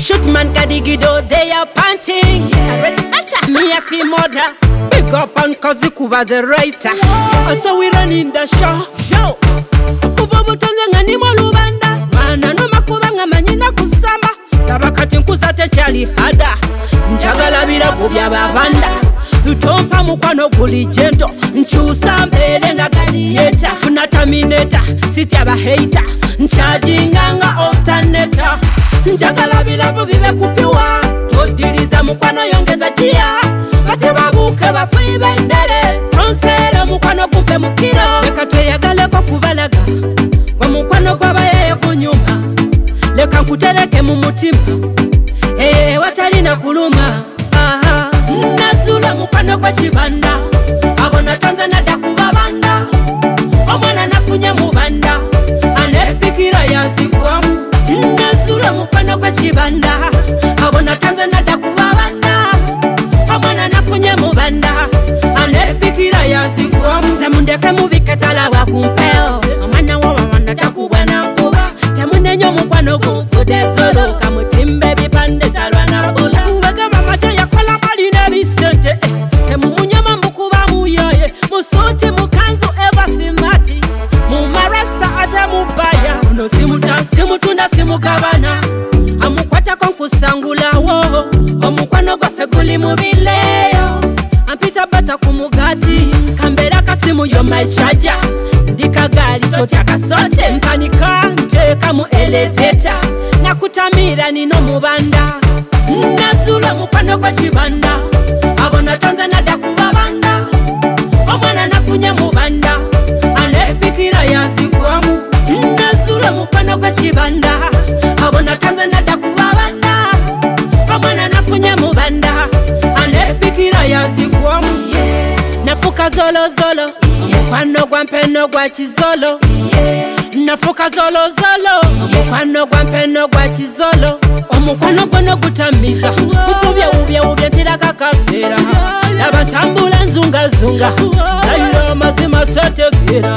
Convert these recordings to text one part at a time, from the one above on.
Shootman Kadigido, they are panting. Me a feel mother. Big up on Kozikuba the writer. So we run in the show. Kubobu tonze ngani molubanda. Mana no makubanga manyina kusamba. Tabakati nkuzate chali hada. Njagala bila kubya babanda. Lutompa mukwano guli jento. Nchusa mbele nga gladiator. Funa terminator, siti aba hater. Nchajinganga alternator. Njagala bilavu bibe kupiwa. Todiriza mukwano yongeza jia. Bate babuke bafuibe ndere. Ronsere mukwano kumpe mukiro. Leka tweyagale kwa kubalaga. Kwa mukwano kwa baye kunyuma. Leka nkutereke mu mutima. Watalina kuluma. Nasula mukwano kwa chibanda. Abona Tanzania dakuba banda. Omwana nafunye mubanda. Anepikira yazigwamu. Nasula mukwano kwa chibanda. Abona Tanzania dakuba banda. Omwana nafunye mubanda. Anepikira yazigwamu. Semundeke mubiketala wakumpeo. Omwana wawana takubwa na nkuba. Temunenyo mukwano kumfude solo. Kamutimbe bipande talwa na bula. Uwega mamaja ya kola bali na bisente. Temumunyama mbukuba muyoye. Musote mukanzu eva simati. Mumarasta ata mubaya. Uno simuta, simutunda, simukabana. Amukwata konkusangula wo. Omukwano gwafe guli mubileyo. Ampita bata kumugati. Kambera kasimu yo my charger. Ndika gali totya kasote. Mpanika nteka mu elevator. Nakutamira nino mubanda. Nasula mukwano kwa chibanda. Abona Tanzania dakuba banda. Omwana nafunye mubanda. Anepikira yazigwamu. Nasula mukwano kwa chibanda. Abona Tanzania dakuba banda. Omwana nafunye mubanda. Anepikira yazigwamu. Nafuka zolo zolo. Omukwano gwa mpeno gwa chizolo. Nafuka zolo zolo. Omukwano gwa mpeno gwa chizolo. Omukwano gwono gutamiza. Ubye ntira kakafera. Abatambula nzunga zunga. Naira mazima sotegera.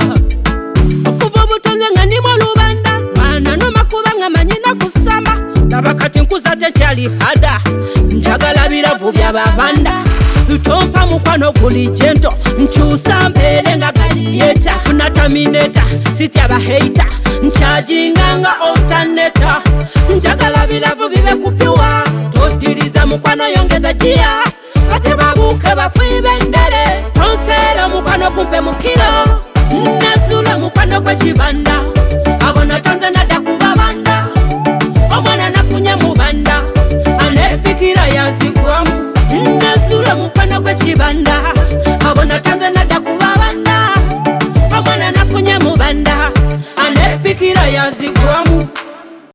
Kuba butonze ngani molubanda. Mana no makubanga manyina kusamba. Tabakati nkuzate chali hada. Njagala bilavu bya babanda. Lutompa mukwano guli jento. Nchusa mbele nga gladiator. Funa terminator, siti aba hater. Nchajinganga alternator. Njagala bilavu bibe kupiwa. Todiriza mukwano yongeza jia. Bate babuke bafuibe ndere. Ronsere mukwano kumpe mukiro. Nasula mukwano kwa chibanda. Abona Tanzania dakuba banda. Omwana nafunye mubanda. Anepikira yazigwamu. Nasula mukwano kwa chibanda. Abona Tanzania dakuba banda. Omwana nafunye mubanda. Anepikira yazigwamu.